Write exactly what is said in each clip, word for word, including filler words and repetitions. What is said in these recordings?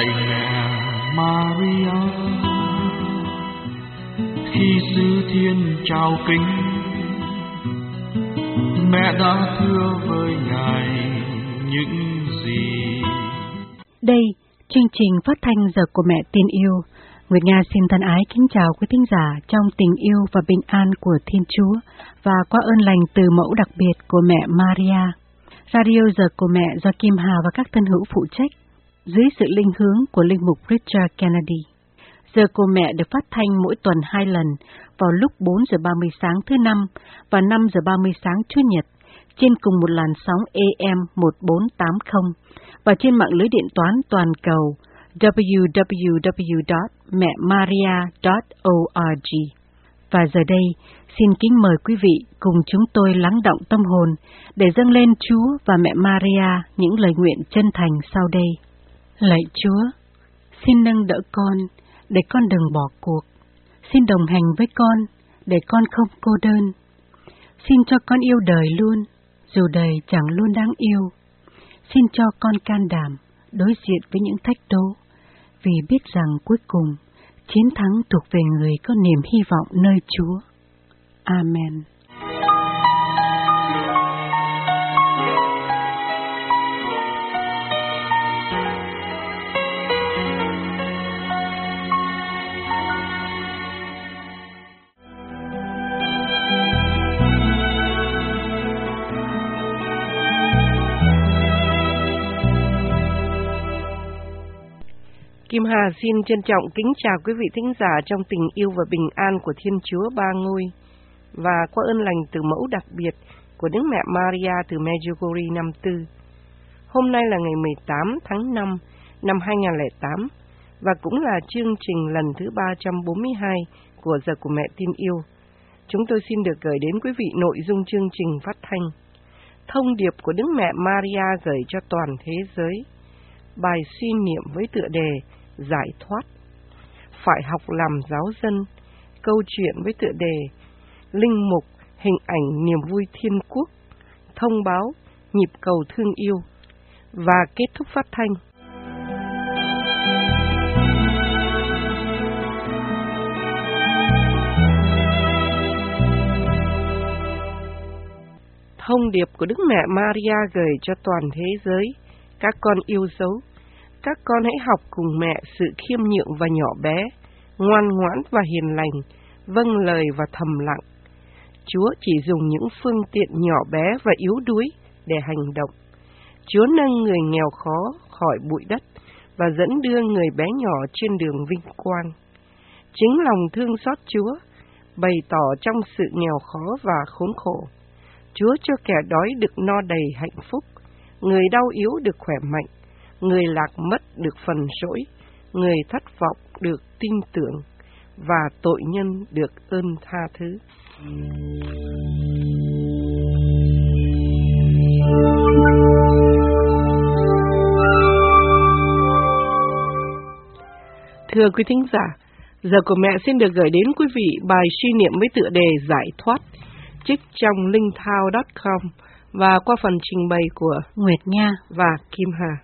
lạy mẹ Maria, khi sứ thiên chào kính, mẹ đã thưa với Ngài những gì. Đây, chương trình phát thanh Giờ của Mẹ Tin Yêu. Nguyệt Nga xin thân ái kính chào quý thính giả trong tình yêu và bình an của Thiên Chúa và qua ơn lành từ mẫu đặc biệt của mẹ Maria. Radio Giờ của Mẹ do Kim Hà và các thân hữu phụ trách, dưới sự linh hướng của linh mục Richard Kennedy. Giờ của Mẹ được phát thanh mỗi tuần hai lần vào lúc bốn giờ ba mươi sáng thứ Năm và năm giờ ba mươi sáng Chủ nhật trên cùng một làn sóng A M một bốn tám không và trên mạng lưới điện toán toàn cầu w w w chấm mẹ maria chấm org. Và giờ đây, xin kính mời quý vị cùng chúng tôi lắng động tâm hồn để dâng lên Chúa và mẹ Maria những lời nguyện chân thành sau đây. Lạy Chúa, xin nâng đỡ con để con đừng bỏ cuộc. Xin đồng hành với con để con không cô đơn. Xin cho con yêu đời luôn, dù đời chẳng luôn đáng yêu. Xin cho con can đảm đối diện với những thách đố, vì biết rằng cuối cùng chiến thắng thuộc về người có niềm hy vọng nơi Chúa. Amen. Kim Hà xin trân trọng kính chào quý vị thính giả trong tình yêu và bình an của Thiên Chúa Ba Ngôi và qua ơn lành từ mẫu đặc biệt của Đức Mẹ Maria từ Medjugorje năm tư. Hôm nay là ngày mười tám tháng năm năm hai nghìn không trăm lẻ tám và cũng là chương trình lần thứ ba trăm bốn mươi hai của Giờ của Mẹ Tin Yêu. Chúng tôi xin được gửi đến quý vị nội dung chương trình phát thanh thông điệp của Đức Mẹ Maria gửi cho toàn thế giới, bài suy niệm với tựa đề Giải thoát, phải học làm giáo dân, câu chuyện với tựa đề Linh mục, hình ảnh niềm vui thiên quốc, thông báo, nhịp cầu thương yêu và kết thúc phát thanh. Thông điệp của Đức Mẹ Maria gửi cho toàn thế giới. Các con yêu dấu, các con hãy học cùng mẹ sự khiêm nhượng và nhỏ bé, ngoan ngoãn và hiền lành, vâng lời và thầm lặng. Chúa chỉ dùng những phương tiện nhỏ bé và yếu đuối để hành động. Chúa nâng người nghèo khó khỏi bụi đất và dẫn đưa người bé nhỏ trên đường vinh quang. Chính lòng thương xót Chúa bày tỏ trong sự nghèo khó và khốn khổ. Chúa cho kẻ đói được no đầy hạnh phúc, người đau yếu được khỏe mạnh, người lạc mất được phần trỗi, người thất vọng được tin tưởng, và tội nhân được ơn tha thứ. Thưa quý thính giả, Giờ của Mẹ xin được gửi đến quý vị bài suy niệm với tựa đề Giải thoát, trích trong linh thao chấm com và qua phần trình bày của Nguyệt Nga và Kim Hà.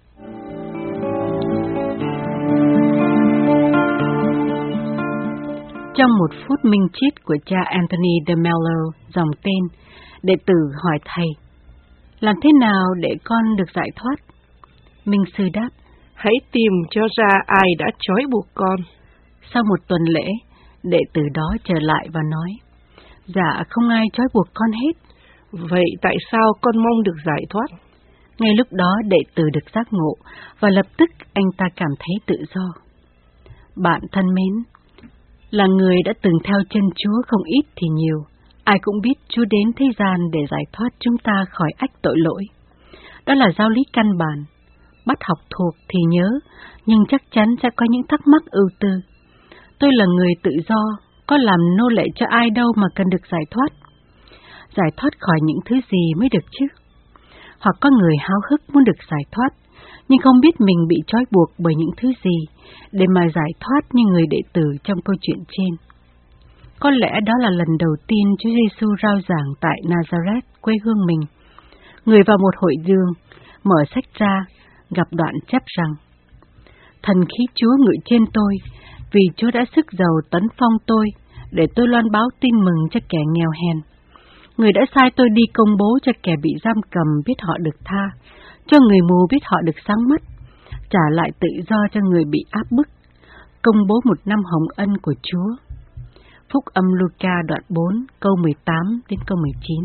Trong một phút minh triết của cha Anthony de Mello, dòng tên, đệ tử hỏi thầy, làm thế nào để con được giải thoát? Minh sư đáp, hãy tìm cho ra ai đã trói buộc con. Sau một tuần lễ, đệ tử đó trở lại và nói, dạ không ai trói buộc con hết. Vậy tại sao con mong được giải thoát? Ngay lúc đó đệ tử được giác ngộ và lập tức anh ta cảm thấy tự do. Bạn thân mến, là người đã từng theo chân Chúa không ít thì nhiều, ai cũng biết Chúa đến thế gian để giải thoát chúng ta khỏi ách tội lỗi. Đó là giáo lý căn bản, bắt học thuộc thì nhớ, nhưng chắc chắn sẽ có những thắc mắc ưu tư. Tôi là người tự do, có làm nô lệ cho ai đâu mà cần được giải thoát. Giải thoát khỏi những thứ gì mới được chứ? Hoặc có người háo hức muốn được giải thoát, nhưng không biết mình bị trói buộc bởi những thứ gì để mà giải thoát như người đệ tử trong câu chuyện trên. Có lẽ đó là lần đầu tiên Chúa Giêsu rao giảng tại Nazareth, quê hương mình. Người vào một hội đường, mở sách ra, gặp đoạn chép rằng, Thần khí Chúa ngự trên tôi, vì Chúa đã sức giàu tấn phong tôi, để tôi loan báo tin mừng cho kẻ nghèo hèn. Người đã sai tôi đi công bố cho kẻ bị giam cầm biết họ được tha, cho người mù biết họ được sáng mắt, trả lại tự do cho người bị áp bức, công bố một năm hồng ân của Chúa. Phúc âm Luca đoạn bốn, câu mười tám đến câu mười chín.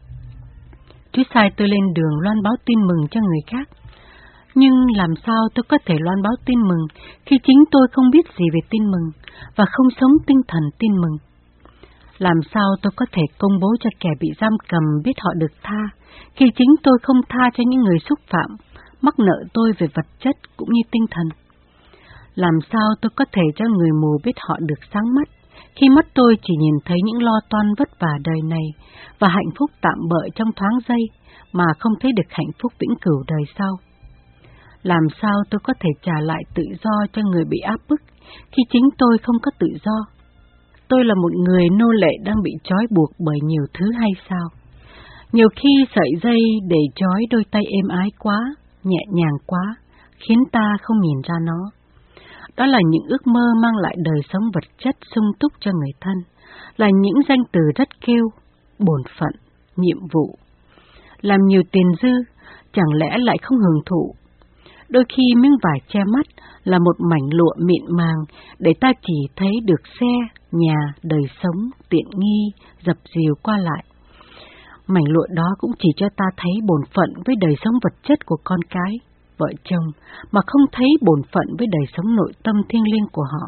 Chúa sai tôi lên đường loan báo tin mừng cho người khác. Nhưng làm sao tôi có thể loan báo tin mừng khi chính tôi không biết gì về tin mừng và không sống tinh thần tin mừng? Làm sao tôi có thể công bố cho kẻ bị giam cầm biết họ được tha khi chính tôi không tha cho những người xúc phạm, mắc nợ tôi về vật chất cũng như tinh thần? Làm sao tôi có thể cho người mù biết họ được sáng mắt khi mắt tôi chỉ nhìn thấy những lo toan vất vả đời này và hạnh phúc tạm bợ trong thoáng giây mà không thấy được hạnh phúc vĩnh cửu đời sau? Làm sao tôi có thể trả lại tự do cho người bị áp bức khi chính tôi không có tự do? Tôi là một người nô lệ đang bị trói buộc bởi nhiều thứ hay sao? Nhiều khi sợi dây để trói đôi tay êm ái quá, nhẹ nhàng quá, khiến ta không nhìn ra nó. Đó là những ước mơ mang lại đời sống vật chất sung túc cho người thân, là những danh từ rất kêu, bổn phận, nhiệm vụ. Làm nhiều tiền dư, chẳng lẽ lại không hưởng thụ? Đôi khi miếng vải che mắt là một mảnh lụa mịn màng để ta chỉ thấy được xe, nhà, đời sống, tiện nghi, dập dìu qua lại. Mảnh lụa đó cũng chỉ cho ta thấy bổn phận với đời sống vật chất của con cái, vợ chồng, mà không thấy bổn phận với đời sống nội tâm thiêng liêng của họ.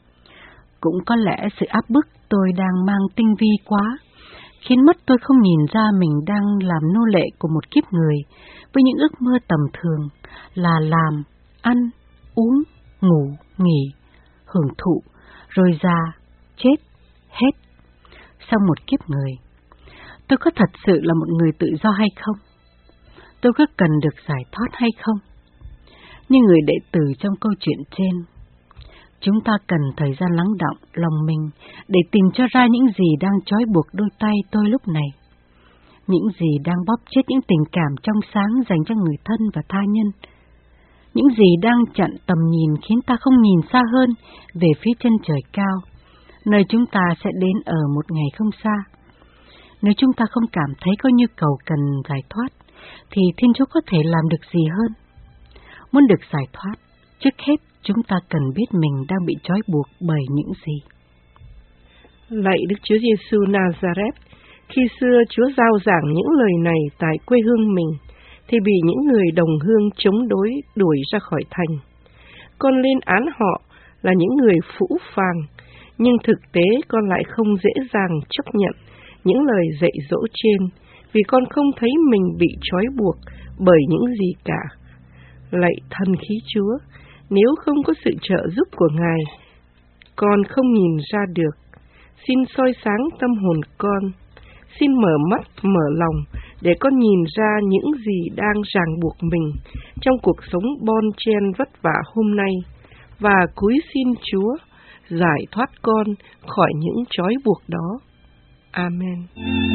Cũng có lẽ sự áp bức tôi đang mang tinh vi quá, khiến mắt tôi không nhìn ra mình đang làm nô lệ của một kiếp người với những ước mơ tầm thường là làm, ăn, uống, ngủ, nghỉ, hưởng thụ, rồi già, chết, hết. Sau một kiếp người, tôi có thật sự là một người tự do hay không? Tôi có cần được giải thoát hay không? Như người đệ tử trong câu chuyện trên, chúng ta cần thời gian lắng đọng lòng mình để tìm cho ra những gì đang trói buộc đôi tay tôi lúc này. Những gì đang bóp chết những tình cảm trong sáng dành cho người thân và tha nhân. Những gì đang chặn tầm nhìn khiến ta không nhìn xa hơn về phía chân trời cao, nơi chúng ta sẽ đến ở một ngày không xa. Nếu chúng ta không cảm thấy có nhu cầu cần giải thoát, thì Thiên Chúa có thể làm được gì hơn? Muốn được giải thoát, trước hết chúng ta cần biết mình đang bị trói buộc bởi những gì. Lạy Đức Chúa Giêsu Nazareth, khi xưa Chúa giao giảng những lời này tại quê hương mình, thì bị những người đồng hương chống đối đuổi ra khỏi thành. Con lên án họ là những người phũ phàng, nhưng thực tế con lại không dễ dàng chấp nhận những lời dạy dỗ trên, vì con không thấy mình bị trói buộc bởi những gì cả. Lạy Thần khí Chúa, nếu không có sự trợ giúp của Ngài, con không nhìn ra được. Xin soi sáng tâm hồn con, xin mở mắt, mở lòng để con nhìn ra những gì đang ràng buộc mình trong cuộc sống bon chen vất vả hôm nay, và cúi xin Chúa giải thoát con khỏi những trói buộc đó. Amen.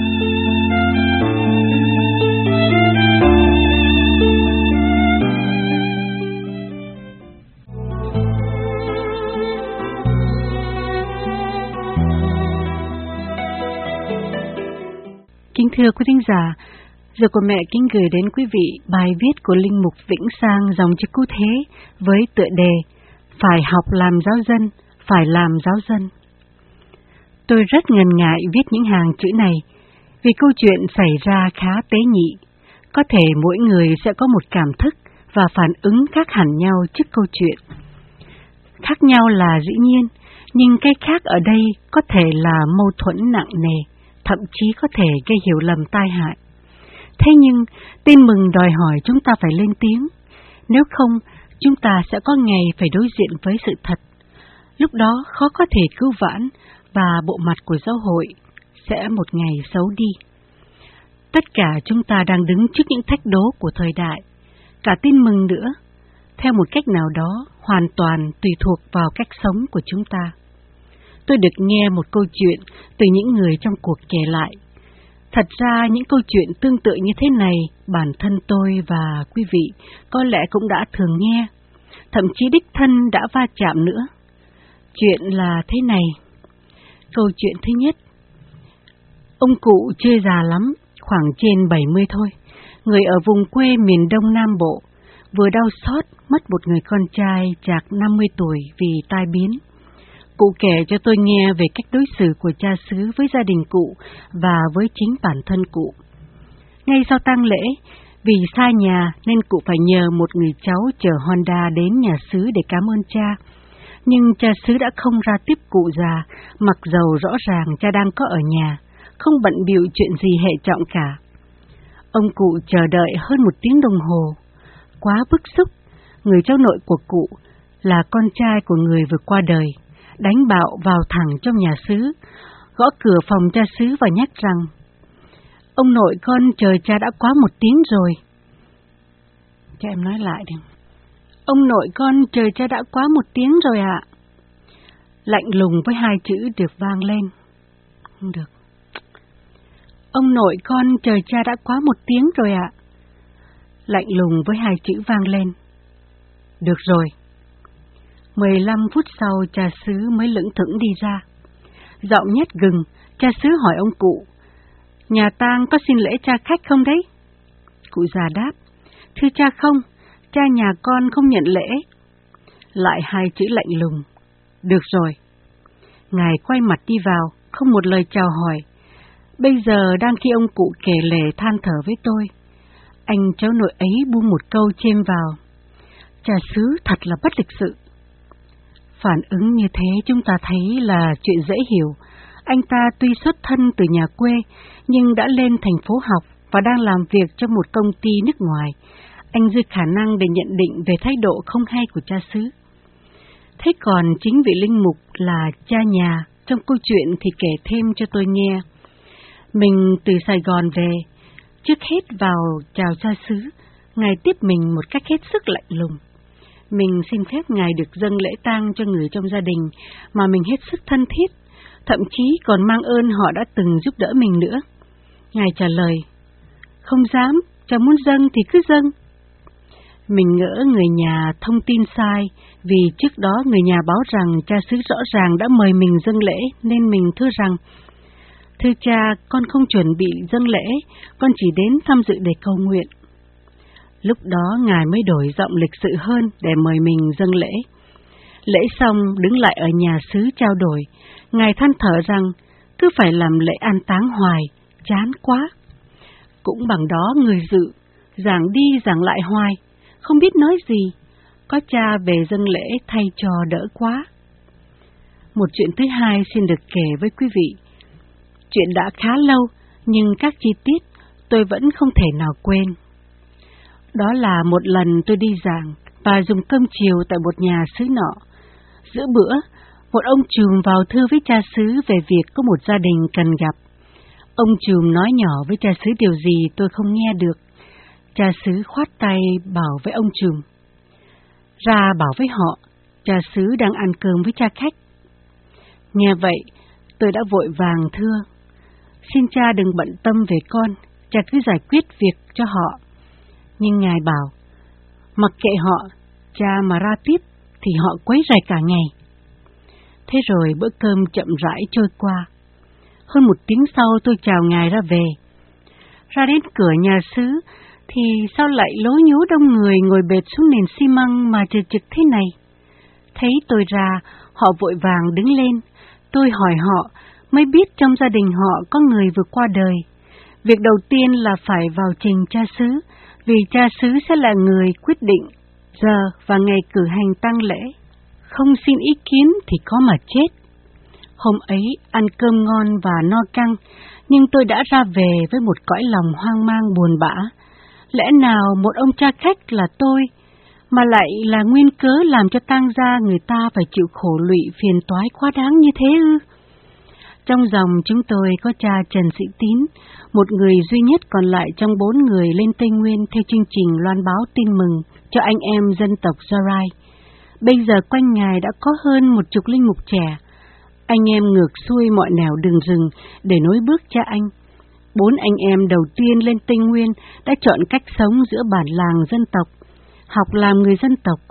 Kính thưa quý thính giả, giờ của mẹ kính gửi đến quý vị bài viết của Linh Mục Vĩnh Sang dòng chữ Cứu Thế với tựa đề Phải học làm giáo dân, phải làm giáo dân. Tôi rất ngần ngại viết những hàng chữ này, vì câu chuyện xảy ra khá tế nhị. Có thể mỗi người sẽ có một cảm thức và phản ứng khác hẳn nhau trước câu chuyện. Khác nhau là dĩ nhiên, nhưng cái khác ở đây có thể là mâu thuẫn nặng nề, thậm chí có thể gây hiểu lầm tai hại. Thế nhưng, tin mừng đòi hỏi chúng ta phải lên tiếng, nếu không, chúng ta sẽ có ngày phải đối diện với sự thật. Lúc đó khó có thể cứu vãn, và bộ mặt của giáo hội sẽ một ngày xấu đi. Tất cả chúng ta đang đứng trước những thách đố của thời đại, cả tin mừng nữa, theo một cách nào đó hoàn toàn tùy thuộc vào cách sống của chúng ta. Tôi được nghe một câu chuyện từ những người trong cuộc kể lại. Thật ra những câu chuyện tương tự như thế này, bản thân tôi và quý vị có lẽ cũng đã thường nghe. thậm chí đích thân đã va chạm nữa. Chuyện là thế này. Câu chuyện thứ nhất. Ông cụ chưa già lắm, khoảng trên bảy mươi thôi, người ở vùng quê miền Đông Nam Bộ, vừa đau xót mất một người con trai chạc năm mươi tuổi vì tai biến. Cụ kể cho tôi nghe về cách đối xử của cha xứ với gia đình cụ và với chính bản thân cụ. Ngay sau tang lễ, vì xa nhà nên cụ phải nhờ một người cháu chở Honda đến nhà xứ để cảm ơn cha. Nhưng cha xứ đã không ra tiếp cụ già, mặc dầu rõ ràng cha đang có ở nhà, không bận bịu chuyện gì hệ trọng cả. Ông cụ chờ đợi hơn một tiếng đồng hồ. Quá bức xúc, người cháu nội của cụ là con trai của người vừa qua đời, đánh bạo vào thẳng trong nhà xứ, gõ cửa phòng cha xứ và nhắc rằng: "Ông nội con chờ cha đã quá một tiếng rồi." Cho em nói lại đi. "Ông nội con chờ cha đã quá một tiếng rồi ạ." Lạnh lùng với hai chữ được vang lên. Không được. "Ông nội con chờ cha đã quá một tiếng rồi ạ." Lạnh lùng với hai chữ vang lên. Được rồi. Mười lăm phút sau cha xứ mới lững thững đi ra. Giọng nhét gừng, cha xứ hỏi ông cụ: "Nhà tang có xin lễ cha khách không đấy?" Cụ già đáp: "Thưa cha không, cha nhà con không nhận lễ." Lại hai chữ lạnh lùng. Được rồi. Ngài quay mặt đi vào, không một lời chào hỏi. Bây giờ đang khi ông cụ kể lể than thở với tôi, anh cháu nội ấy buông một câu chêm vào: "Cha xứ thật là bất lịch sự." Phản ứng như thế chúng ta thấy là chuyện dễ hiểu. Anh ta tuy xuất thân từ nhà quê, nhưng đã lên thành phố học và đang làm việc trong một công ty nước ngoài. Anh dư khả năng để nhận định về thái độ không hay của cha xứ. Thế còn chính vị linh mục là cha nhà trong câu chuyện thì kể thêm cho tôi nghe. Mình từ Sài Gòn về, trước hết vào chào cha xứ, Ngài tiếp mình một cách hết sức lạnh lùng. Mình xin phép Ngài được dâng lễ tang cho người trong gia đình mà mình hết sức thân thiết, thậm chí còn mang ơn họ đã từng giúp đỡ mình nữa. Ngài trả lời: "Không dám, cha muốn dâng thì cứ dâng." Mình ngỡ người nhà thông tin sai, vì trước đó người nhà báo rằng cha xứ rõ ràng đã mời mình dâng lễ, nên mình thưa rằng: "Thưa cha, con không chuẩn bị dâng lễ, con chỉ đến tham dự để cầu nguyện." Lúc đó Ngài mới đổi giọng lịch sự hơn để mời mình dâng lễ. Lễ xong đứng lại ở nhà xứ trao đổi, Ngài than thở rằng cứ phải làm lễ an táng hoài, chán quá. Cũng bằng đó người dự, giảng đi giảng lại hoài, không biết nói gì, có cha về dâng lễ thay cho đỡ quá. Một chuyện thứ hai xin được kể với quý vị. Chuyện đã khá lâu, nhưng các chi tiết tôi vẫn không thể nào quên. Đó là một lần tôi đi giảng và dùng cơm chiều tại một nhà xứ nọ. Giữa bữa, một ông trùm vào thưa với cha xứ về việc có một gia đình cần gặp. Ông trùm nói nhỏ với cha xứ điều gì tôi không nghe được. Cha xứ khoát tay bảo với ông trùm: "Ra bảo với họ, cha xứ đang ăn cơm với cha khách." Nghe vậy, tôi đã vội vàng thưa: "Xin cha đừng bận tâm về con, cha cứ giải quyết việc cho họ." Nhưng Ngài bảo: "Mặc kệ họ, cha mà ra tiếp thì họ quấy rầy cả ngày." Thế rồi bữa cơm chậm rãi trôi qua. Hơn một tiếng sau tôi chào Ngài ra về. Ra đến cửa nhà xứ thì sao lại lố nhố đông người ngồi bệt xuống nền xi măng mà trực trực thế này? Thấy tôi ra, họ vội vàng đứng lên. Tôi hỏi họ, mới biết trong gia đình họ có người vừa qua đời. Việc đầu tiên là phải vào trình cha xứ, vì cha xứ sẽ là người quyết định giờ và ngày cử hành tang lễ. Không xin ý kiến thì có mà chết. Hôm ấy ăn cơm ngon và no căng, nhưng tôi đã ra về với một cõi lòng hoang mang buồn bã. Lẽ nào một ông cha khách là tôi, mà lại là nguyên cớ làm cho tang gia người ta phải chịu khổ lụy phiền toái quá đáng như thế ư? Trong dòng chúng tôi có cha Trần Sĩ Tín, một người duy nhất còn lại trong bốn người lên Tây Nguyên theo chương trình loan báo tin mừng cho anh em dân tộc Gia Rai. Bây giờ quanh Ngài đã có hơn một chục linh mục trẻ. Anh em ngược xuôi mọi nẻo đường rừng để nối bước cha anh. Bốn anh em đầu tiên lên Tây Nguyên đã chọn cách sống giữa bản làng dân tộc, học làm người dân tộc,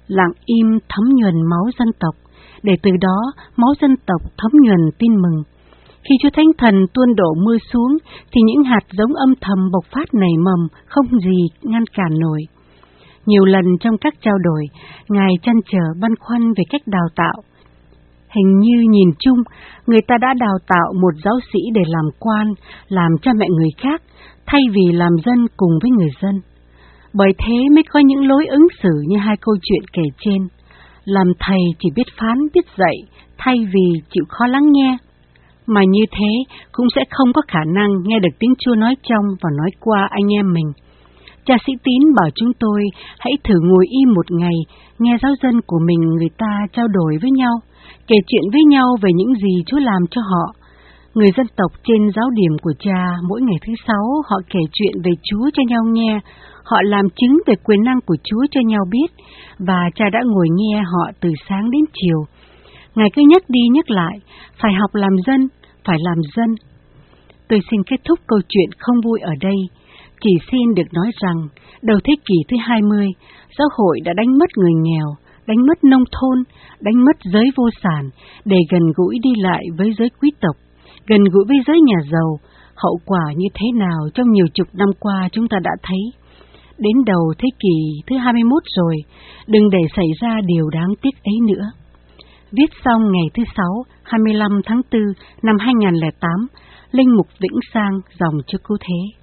lặng im thấm nhuần máu dân tộc, để từ đó máu dân tộc thấm nhuần tin mừng. Khi Chúa Thánh Thần tuôn đổ mưa xuống, thì những hạt giống âm thầm bộc phát nảy mầm, không gì ngăn cản nổi. Nhiều lần trong các trao đổi, Ngài trăn trở băn khoăn về cách đào tạo. Hình như nhìn chung, người ta đã đào tạo một giáo sĩ để làm quan, làm cha mẹ người khác, thay vì làm dân cùng với người dân. Bởi thế mới có những lối ứng xử như hai câu chuyện kể trên. Làm thầy chỉ biết phán, biết dạy, thay vì chịu khó lắng nghe. Mà như thế cũng sẽ không có khả năng nghe được tiếng Chúa nói trong và nói qua anh em mình. Cha Sĩ Tín bảo chúng tôi hãy thử ngồi im một ngày, nghe giáo dân của mình người ta trao đổi với nhau, kể chuyện với nhau về những gì Chúa làm cho họ. Người dân tộc trên giáo điểm của cha mỗi ngày thứ sáu họ kể chuyện về Chúa cho nhau nghe, họ làm chứng về quyền năng của Chúa cho nhau biết, và cha đã ngồi nghe họ từ sáng đến chiều. Ngài cứ nhắc đi nhắc lại, phải học làm dân, phải làm dân. Tôi xin kết thúc câu chuyện không vui ở đây, chỉ xin được nói rằng, đầu thế kỷ thứ hai mươi, giáo hội đã đánh mất người nghèo, đánh mất nông thôn, đánh mất giới vô sản, để gần gũi đi lại với giới quý tộc, gần gũi với giới nhà giàu. Hậu quả như thế nào trong nhiều chục năm qua chúng ta đã thấy. Đến đầu thế kỷ thứ hai mươi mốt rồi, đừng để xảy ra điều đáng tiếc ấy nữa. Viết xong ngày thứ Sáu, hai mươi lăm tháng tư năm hai nghìn không trăm lẻ tám, Linh Mục Vĩnh Sang, dòng cho cứu thế.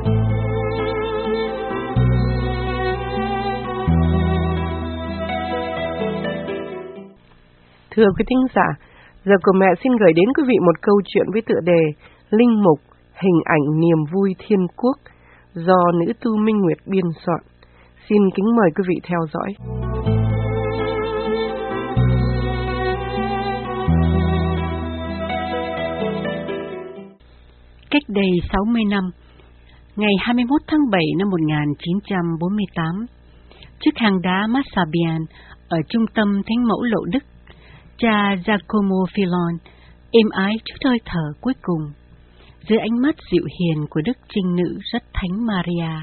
Thưa quý thính giả, giờ của mẹ xin gửi đến quý vị một câu chuyện với tựa đề Linh Mục, hình ảnh niềm vui thiên quốc, do nữ tu Minh Nguyệt biên soạn. Xin kính mời quý vị theo dõi. Cách đây sáu mươi năm, ngày hai mươi mốt tháng bảy năm một nghìn chín trăm bốn mươi tám, trước hang đá Massabian ở trung tâm Thánh Mẫu Lộ Đức, cha Giacomo Filon êm ái chút hơi thở cuối cùng dưới ánh mắt dịu hiền của Đức Trinh Nữ Rất Thánh Maria.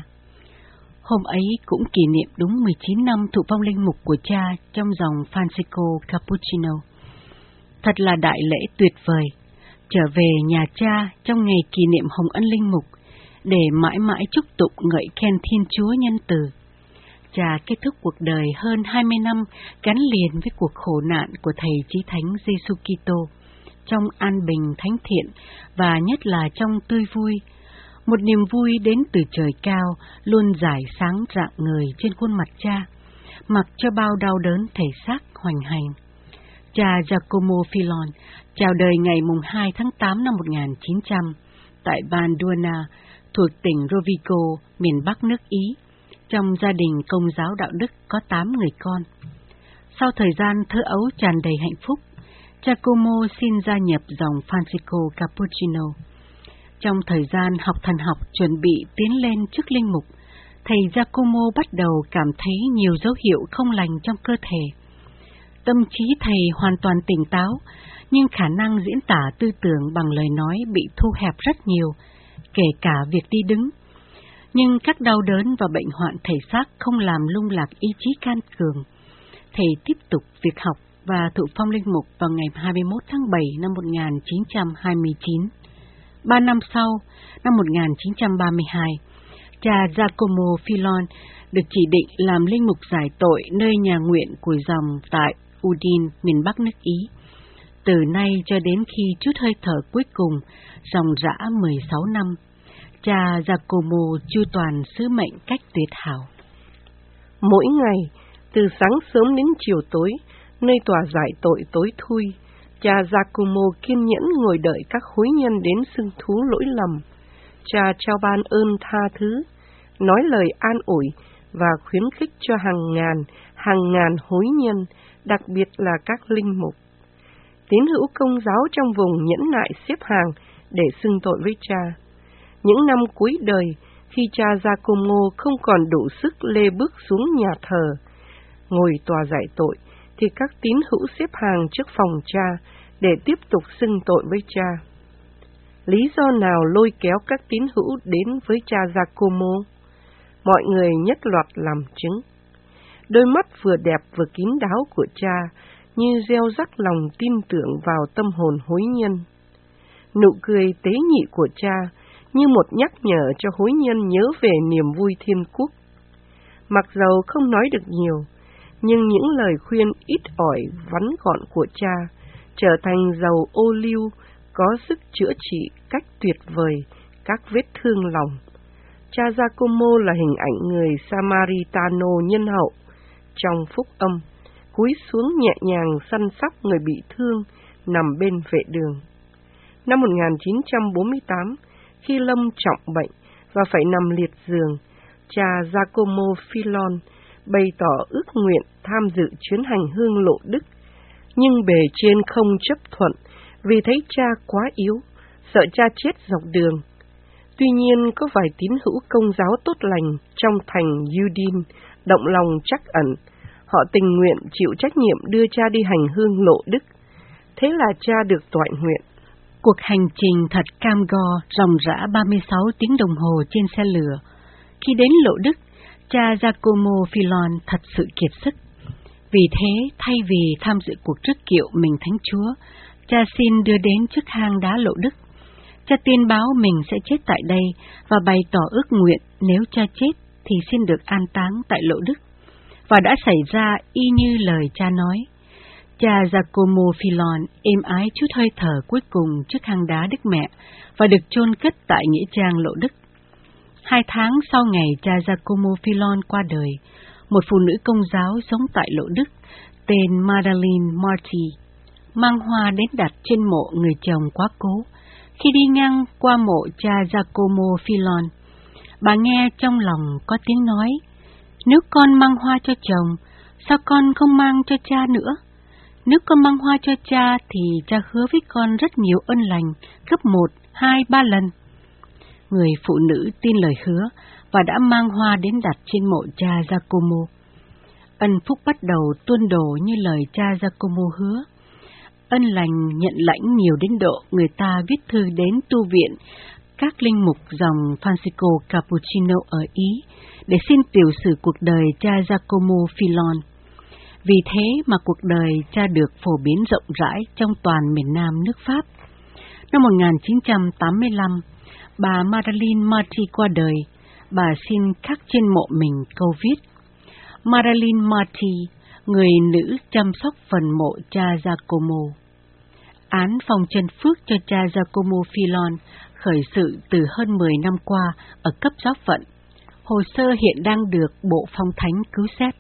Hôm ấy cũng kỷ niệm đúng mười chín năm thụ phong linh mục của cha trong dòng Francisco Cappuccino. Thật là đại lễ tuyệt vời, trở về nhà cha trong ngày kỷ niệm hồng ân linh mục, để mãi mãi chúc tụng ngợi khen Thiên Chúa nhân từ. Cha kết thúc cuộc đời hơn hai mươi năm gắn liền với cuộc khổ nạn của Thầy Chí Thánh Giêsu Kitô, trong an bình thánh thiện và nhất là trong tươi vui. Một niềm vui đến từ trời cao luôn rải sáng rạng người trên khuôn mặt cha, mặc cho bao đau đớn thể xác hoành hành. Cha Giacomo Filon chào đời ngày mùng hai tháng tám năm một nghìn chín trăm tại Banduana, thuộc tỉnh Rovigo, miền Bắc nước Ý, trong gia đình Công giáo đạo đức có tám người con. Sau thời gian thơ ấu tràn đầy hạnh phúc, Giacomo xin gia nhập dòng Francisco Cappuccino. Trong thời gian học thần học chuẩn bị tiến lên chức linh mục, thầy Giacomo bắt đầu cảm thấy nhiều dấu hiệu không lành trong cơ thể. Tâm trí thầy hoàn toàn tỉnh táo, nhưng khả năng diễn tả tư tưởng bằng lời nói bị thu hẹp rất nhiều, kể cả việc đi đứng. Nhưng các đau đớn và bệnh hoạn thể xác không làm lung lạc ý chí can cường. Thầy tiếp tục việc học và thụ phong linh mục vào ngày hai mươi mốt tháng bảy năm một nghìn chín trăm hai mươi chín. Ba năm sau, năm một nghìn chín trăm ba mươi hai, cha Giacomo Filon được chỉ định làm linh mục giải tội nơi nhà nguyện của dòng tại Udine, miền Bắc nước Ý. Từ nay cho đến khi chút hơi thở cuối cùng, dòng dã mười sáu năm, cha Giacomo chu toàn sứ mệnh cách tuyệt hảo. Mỗi ngày, từ sáng sớm đến chiều tối, nơi tòa giải tội tối thui, cha Giacomo kiên nhẫn ngồi đợi các hối nhân đến xưng thú lỗi lầm. Cha trao ban ơn tha thứ, nói lời an ủi và khuyến khích cho hàng ngàn, hàng ngàn hối nhân, đặc biệt là các linh mục. Tín hữu Công giáo trong vùng nhẫn nại xếp hàng để xưng tội với cha. Những năm cuối đời, khi cha Giacomo không còn đủ sức lê bước xuống nhà thờ, ngồi tòa giải tội, thì các tín hữu xếp hàng trước phòng cha để tiếp tục xưng tội với cha. Lý do nào lôi kéo các tín hữu đến với cha Giacomo? Mọi người nhất loạt làm chứng. Đôi mắt vừa đẹp vừa kín đáo của cha như gieo rắc lòng tin tưởng vào tâm hồn hối nhân. Nụ cười tế nhị của cha như một nhắc nhở cho hối nhân nhớ về niềm vui thiên quốc. Mặc dầu không nói được nhiều, nhưng những lời khuyên ít ỏi vắn gọn của cha trở thành dầu ô liu có sức chữa trị cách tuyệt vời các vết thương lòng. Cha Giacomo là hình ảnh người Samaritano nhân hậu trong phúc âm, cúi xuống nhẹ nhàng săn sóc người bị thương nằm bên vệ đường. Năm một nghìn chín trăm bốn mươi tám, khi lâm trọng bệnh và phải nằm liệt giường, cha Giacomo Filon bày tỏ ước nguyện tham dự chuyến hành hương lộ đức, nhưng bề trên không chấp thuận vì thấy cha quá yếu, sợ cha chết dọc đường. Tuy nhiên, có vài tín hữu Công giáo tốt lành trong thành Udine động lòng trắc ẩn, họ tình nguyện chịu trách nhiệm đưa cha đi hành hương lộ đức. Thế là cha được toại nguyện. Cuộc hành trình thật cam go, ròng rã ba mươi sáu tiếng đồng hồ trên xe lửa. Khi đến lộ đức, cha Giacomo Filon thật sự kiệt sức. Vì thế, thay vì tham dự cuộc rước kiệu mình Thánh Chúa, cha xin đưa đến trước hang đá lộ đức. Cha tiên báo mình sẽ chết tại đây và bày tỏ ước nguyện nếu cha chết thì xin được an táng tại lộ đức. Và đã xảy ra y như lời cha nói. Cha Giacomo Filon êm ái chút hơi thở cuối cùng trước hang đá Đức Mẹ và được chôn cất tại nghĩa trang lộ đức. Hai tháng sau ngày cha Giacomo Filon qua đời, một phụ nữ Công giáo sống tại lộ đức tên Madeleine Marty mang hoa đến đặt trên mộ người chồng quá cố. Khi đi ngang qua mộ cha Giacomo Filon, bà nghe trong lòng có tiếng nói: nếu con mang hoa cho chồng, sao con không mang cho cha nữa? Nếu con mang hoa cho cha thì cha hứa với con rất nhiều ân lành, gấp một, hai, ba lần. Người phụ nữ tin lời hứa và đã mang hoa đến đặt trên mộ cha Giacomo. Ân phúc bắt đầu tuôn đổ như lời cha Giacomo hứa. Ân lành nhận lãnh nhiều đến độ người ta viết thư đến tu viện các linh mục dòng Francisco Cappuccino ở Ý để xin tiểu sử cuộc đời cha Giacomo Filon. Vì thế mà cuộc đời cha được phổ biến rộng rãi trong toàn miền Nam nước Pháp. Năm một nghìn chín trăm tám mươi lăm, bà Madeleine Marty qua đời, bà xin khắc trên mộ mình câu viết: Madeleine Marty, người nữ chăm sóc phần mộ cha Giacomo. Án phong chân phước cho cha Giacomo Filon khởi sự từ hơn mười năm qua ở cấp giáo phận. Hồ sơ hiện đang được Bộ Phong Thánh cứu xét.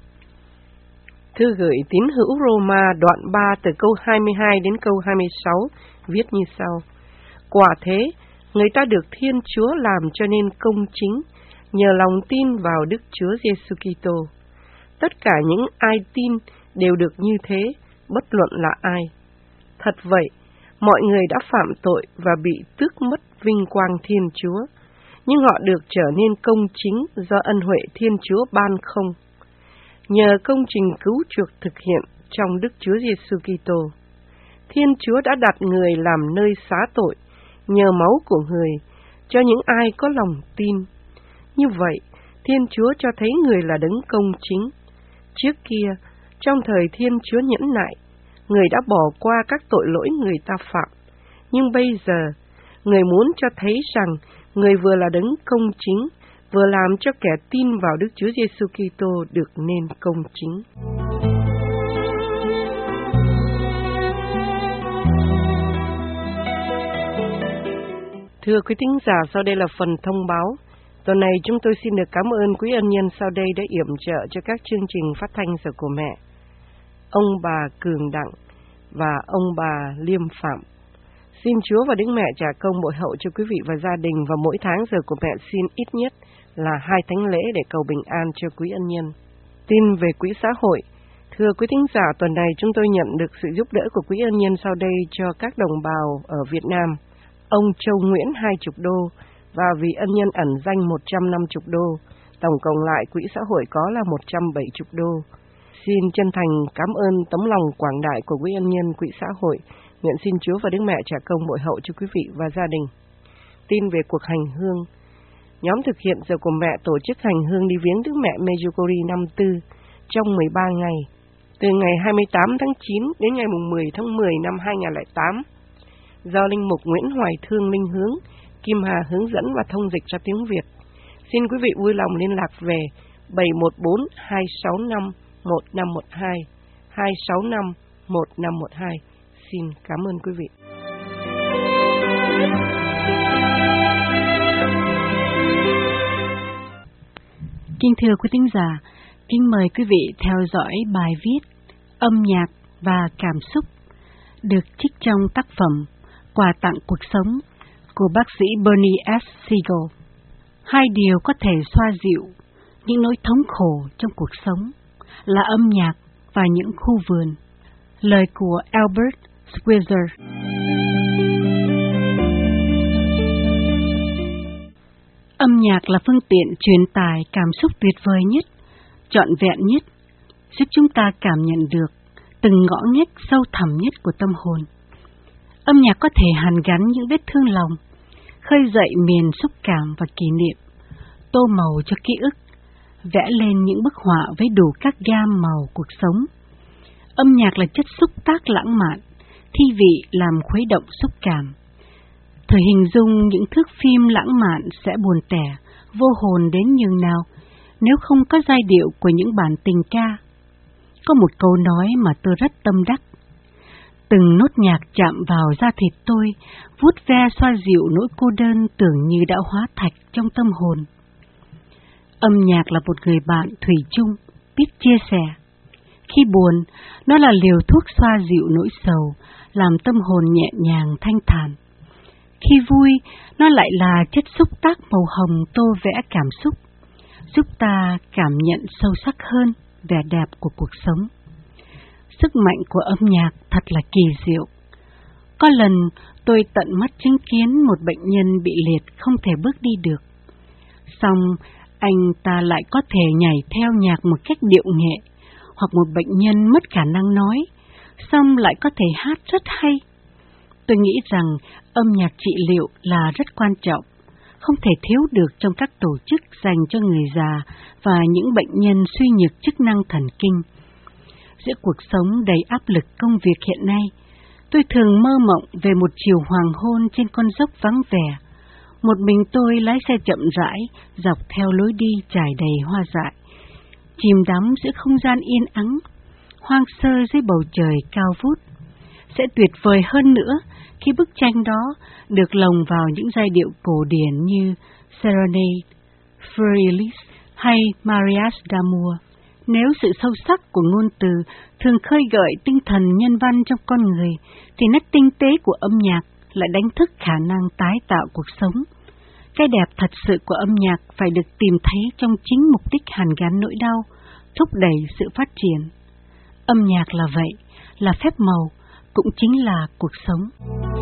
Thư gửi tín hữu Roma đoạn ba từ câu hai mươi hai đến câu hai mươi sáu viết như sau: quả thế, người ta được Thiên Chúa làm cho nên công chính nhờ lòng tin vào Đức Chúa Giêsu Kitô. Tất cả những ai tin đều được như thế, bất luận là ai. Thật vậy, mọi người đã phạm tội và bị tước mất vinh quang Thiên Chúa, nhưng họ được trở nên công chính do ân huệ Thiên Chúa ban không, nhờ công trình cứu chuộc thực hiện trong Đức Chúa Giêsu Kitô. Thiên Chúa đã đặt người làm nơi xá tội nhờ máu của người cho những ai có lòng tin. Như vậy, Thiên Chúa cho thấy người là đấng công chính. Trước kia, trong thời Thiên Chúa nhẫn nại, người đã bỏ qua các tội lỗi người ta phạm. Nhưng bây giờ, người muốn cho thấy rằng người vừa là đấng công chính, vừa làm cho kẻ tin vào Đức Chúa Giêsu Kitô được nên công chính. Thưa quý thính giả, sau đây là phần thông báo. Tuần này chúng tôi xin được cảm ơn quý ân nhân sau đây đã yểm trợ cho các chương trình phát thanh giờ của mẹ. Ông bà Cường Đặng và ông bà Liêm Phạm. Xin Chúa và Đức Mẹ trả công bội hậu cho quý vị và gia đình, và mỗi tháng giờ của mẹ xin ít nhất là hai thánh lễ để cầu bình an cho quý ân nhân. Tin về quỹ xã hội. Thưa quý thính giả, tuần này chúng tôi nhận được sự giúp đỡ của quý ân nhân sau đây cho các đồng bào ở Việt Nam. Ông Châu Nguyễn hai mươi đô và vì ân nhân ẩn danh một trăm năm mươi đô. Tổng cộng lại quỹ xã hội có là một trăm bảy mươi đô. Xin chân thành cảm ơn tấm lòng quảng đại của quý ân nhân quỹ xã hội. Nguyện xin Chúa và Đức Mẹ trả công bội hậu cho quý vị và gia đình. Tin về cuộc hành hương. Nhóm thực hiện giờ của mẹ tổ chức hành hương đi viếng Đức Mẹ Medjugorje năm tư trong mười ba ngày, từ ngày hai mươi tám tháng chín đến ngày mười tháng mười năm hai nghìn không trăm lẻ tám, do Linh Mục Nguyễn Hoài Thương Linh Hướng, Kim Hà hướng dẫn và thông dịch ra tiếng Việt. Xin quý vị vui lòng liên lạc về bảy một bốn hai sáu năm một năm một hai, hai sáu năm một năm một hai. Xin cảm ơn quý vị. Kính thưa quý thính giả, kính mời quý vị theo dõi bài viết Âm nhạc và cảm xúc được trích trong tác phẩm Quà tặng cuộc sống của bác sĩ Bernie S. Siegel. Hai điều có thể xoa dịu những nỗi thống khổ trong cuộc sống là âm nhạc và những khu vườn. Lời của Albert Schweitzer. Âm nhạc là phương tiện truyền tải cảm xúc tuyệt vời nhất, trọn vẹn nhất, giúp chúng ta cảm nhận được từng ngõ ngách sâu thẳm nhất của tâm hồn. Âm nhạc có thể hàn gắn những vết thương lòng, khơi dậy miền xúc cảm và kỷ niệm, tô màu cho ký ức, vẽ lên những bức họa với đủ các gam màu cuộc sống. Âm nhạc là chất xúc tác lãng mạn, thi vị làm khuấy động xúc cảm. Thử hình dung những thước phim lãng mạn sẽ buồn tẻ, vô hồn đến nhường nào nếu không có giai điệu của những bản tình ca. Có một câu nói mà tôi rất tâm đắc. Từng nốt nhạc chạm vào da thịt tôi, vuốt ve xoa dịu nỗi cô đơn tưởng như đã hóa thạch trong tâm hồn. Âm nhạc là một người bạn thủy chung, biết chia sẻ. Khi buồn, nó là liều thuốc xoa dịu nỗi sầu, làm tâm hồn nhẹ nhàng thanh thản. Khi vui, nó lại là chất xúc tác màu hồng tô vẽ cảm xúc, giúp ta cảm nhận sâu sắc hơn vẻ đẹp của cuộc sống. Sức mạnh của âm nhạc thật là kỳ diệu. Có lần tôi tận mắt chứng kiến một bệnh nhân bị liệt không thể bước đi được. Xong, anh ta lại có thể nhảy theo nhạc một cách điệu nghệ, hoặc một bệnh nhân mất khả năng nói, xong lại có thể hát rất hay. Tôi nghĩ rằng âm nhạc trị liệu là rất quan trọng, không thể thiếu được trong các tổ chức dành cho người già và những bệnh nhân suy nhược chức năng thần kinh. Giữa cuộc sống đầy áp lực công việc hiện nay, tôi thường mơ mộng về một chiều hoàng hôn trên con dốc vắng vẻ. Một mình tôi lái xe chậm rãi, dọc theo lối đi trải đầy hoa dại, chìm đắm giữa không gian yên ắng, hoang sơ dưới bầu trời cao vút. Sẽ tuyệt vời hơn nữa khi bức tranh đó được lồng vào những giai điệu cổ điển như Serenade, Feuillis hay Mariage d'Amour. Nếu sự sâu sắc của ngôn từ thường khơi gợi tinh thần nhân văn trong con người, thì nét tinh tế của âm nhạc lại đánh thức khả năng tái tạo cuộc sống. Cái đẹp thật sự của âm nhạc phải được tìm thấy trong chính mục đích hàn gắn nỗi đau, thúc đẩy sự phát triển. Âm nhạc là vậy, là phép màu, cũng chính là cuộc sống.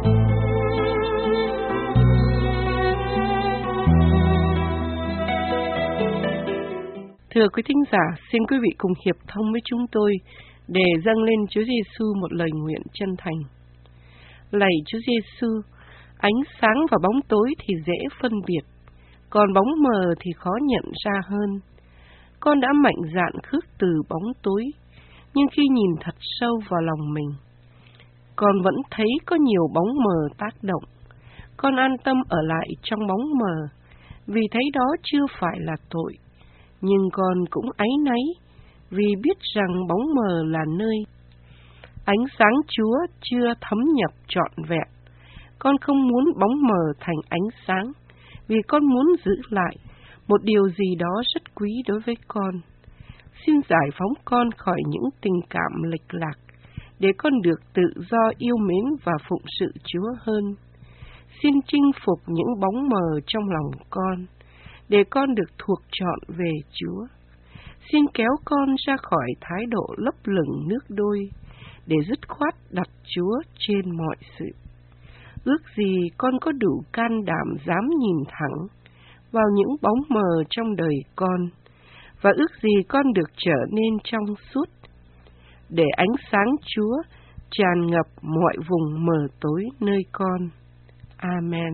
Thưa quý thính giả, xin quý vị cùng hiệp thông với chúng tôi để dâng lên Chúa Giêsu một lời nguyện chân thành. Lạy Chúa Giêsu, ánh sáng và bóng tối thì dễ phân biệt, còn bóng mờ thì khó nhận ra hơn. Con đã mạnh dạn khước từ bóng tối, nhưng khi nhìn thật sâu vào lòng mình, con vẫn thấy có nhiều bóng mờ tác động. Con an tâm ở lại trong bóng mờ, vì thấy đó chưa phải là tội. Nhưng con cũng áy náy, vì biết rằng bóng mờ là nơi ánh sáng Chúa chưa thấm nhập trọn vẹn. Con không muốn bóng mờ thành ánh sáng, vì con muốn giữ lại một điều gì đó rất quý đối với con. Xin giải phóng con khỏi những tình cảm lệch lạc, để con được tự do yêu mến và phụng sự Chúa hơn. Xin chinh phục những bóng mờ trong lòng con, để con được thuộc trọn về Chúa. Xin kéo con ra khỏi thái độ lấp lửng nước đôi, để dứt khoát đặt Chúa trên mọi sự. Ước gì con có đủ can đảm dám nhìn thẳng vào những bóng mờ trong đời con, và ước gì con được trở nên trong suốt, để ánh sáng Chúa tràn ngập mọi vùng mờ tối nơi con. Amen.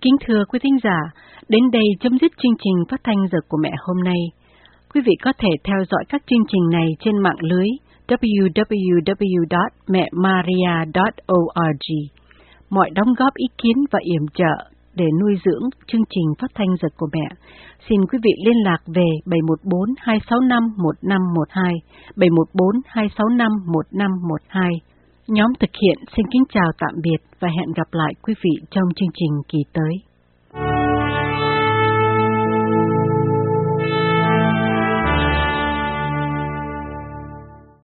Kính thưa quý thính giả, đến đây chấm dứt chương trình phát thanh Giờ của Mẹ hôm nay. Quý vị có thể theo dõi các chương trình này trên mạng lưới w w w chấm mẹ maria chấm org. Mọi đóng góp ý kiến và yểm trợ để nuôi dưỡng chương trình phát thanh Giờ của Mẹ, xin quý vị liên lạc về bảy một bốn hai sáu năm một năm một hai, bảy một bốn hai sáu năm một năm một hai. Nhóm thực hiện xin kính chào tạm biệt và hẹn gặp lại quý vị trong chương trình kỳ tới.